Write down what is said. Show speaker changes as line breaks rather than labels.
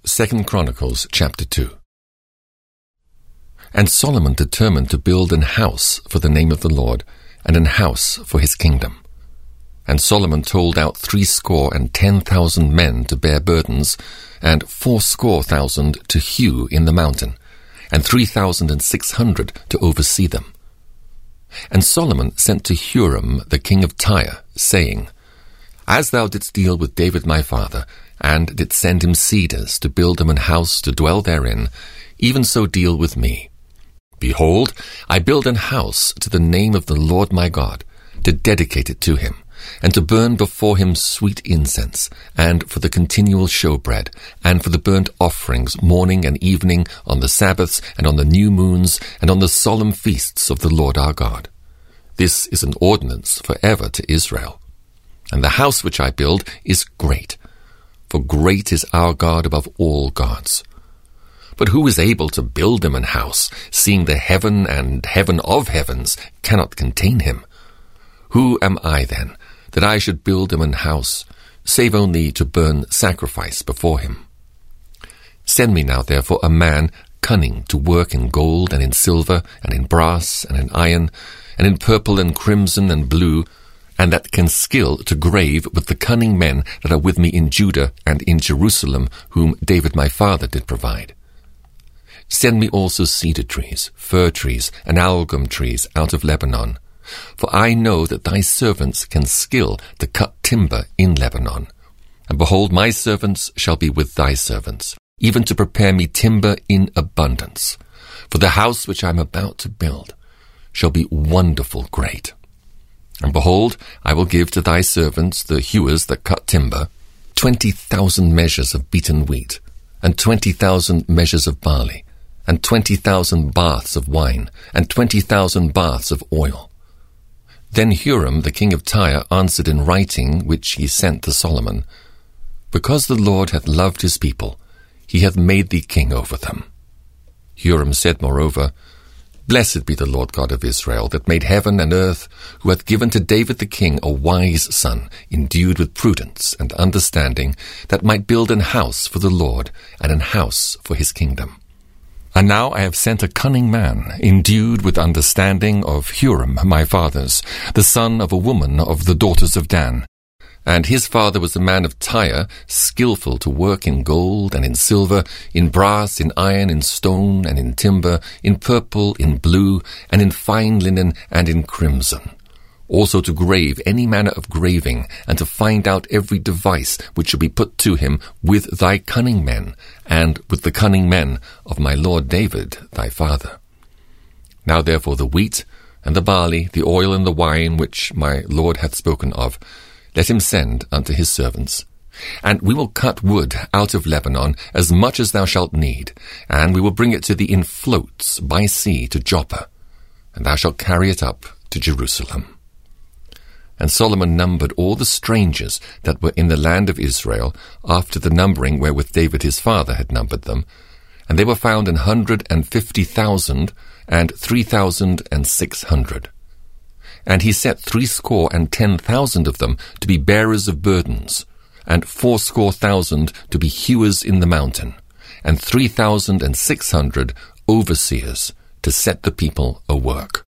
2 Chronicles chapter 2. And Solomon determined to build an house for the name of the Lord, and an house for his kingdom. And Solomon told out 70,000 men to bear burdens, and 80,000 to hew in the mountain, and 3,600 to oversee them. And Solomon sent to Huram the king of Tyre, saying, As thou didst deal with David my father, and didst send him cedars to build him an house to dwell therein, even so deal with me. Behold, I build an house to the name of the Lord my God, to dedicate it to him, and to burn before him sweet incense, and for the continual showbread, and for the burnt offerings morning and evening, on the Sabbaths, and on the new moons, and on the solemn feasts of the Lord our God. This is an ordinance for ever to Israel. And the house which I build is great, for great is our God above all gods. But who is able to build him an house, seeing the heaven and heaven of heavens cannot contain him? Who am I then, that I should build him an house, save only to burn sacrifice before him? Send me now therefore a man cunning to work in gold and in silver and in brass and in iron and in purple and crimson and blue, and that can skill to grave with the cunning men that are with me in Judah and in Jerusalem, whom David my father did provide. Send me also cedar trees, fir trees, and algum trees out of Lebanon, for I know that thy servants can skill to cut timber in Lebanon. And behold, my servants shall be with thy servants, even to prepare me timber in abundance. For the house which I am about to build shall be wonderful great. And behold, I will give to thy servants, the hewers that cut timber, 20,000 measures of beaten wheat, and 20,000 measures of barley, and 20,000 baths of wine, and 20,000 baths of oil. Then Huram the king of Tyre answered in writing, which he sent to Solomon, Because the Lord hath loved his people, he hath made thee king over them. Huram said moreover, Blessed be the Lord God of Israel, that made heaven and earth, who hath given to David the king a wise son, endued with prudence and understanding, that might build an house for the Lord, and an house for his kingdom. And now I have sent a cunning man, endued with understanding, of Huram my father's, the son of a woman of the daughters of Dan. And his father was a man of Tyre, skillful to work in gold and in silver, in brass, in iron, in stone, and in timber, in purple, in blue, and in fine linen, and in crimson. Also to grave any manner of graving, and to find out every device which shall be put to him with thy cunning men, and with the cunning men of my lord David thy father. Now therefore the wheat, and the barley, the oil, and the wine, which my lord hath spoken of, let him send unto his servants. And we will cut wood out of Lebanon, as much as thou shalt need, and we will bring it to thee in floats by sea to Joppa, and thou shalt carry it up to Jerusalem. And Solomon numbered all the strangers that were in the land of Israel, after the numbering wherewith David his father had numbered them, and they were found 150,000 and 3,600. And he set 70,000 of them to be bearers of burdens, and 80,000 to be hewers in the mountain, and 3,600 overseers to set the people a work.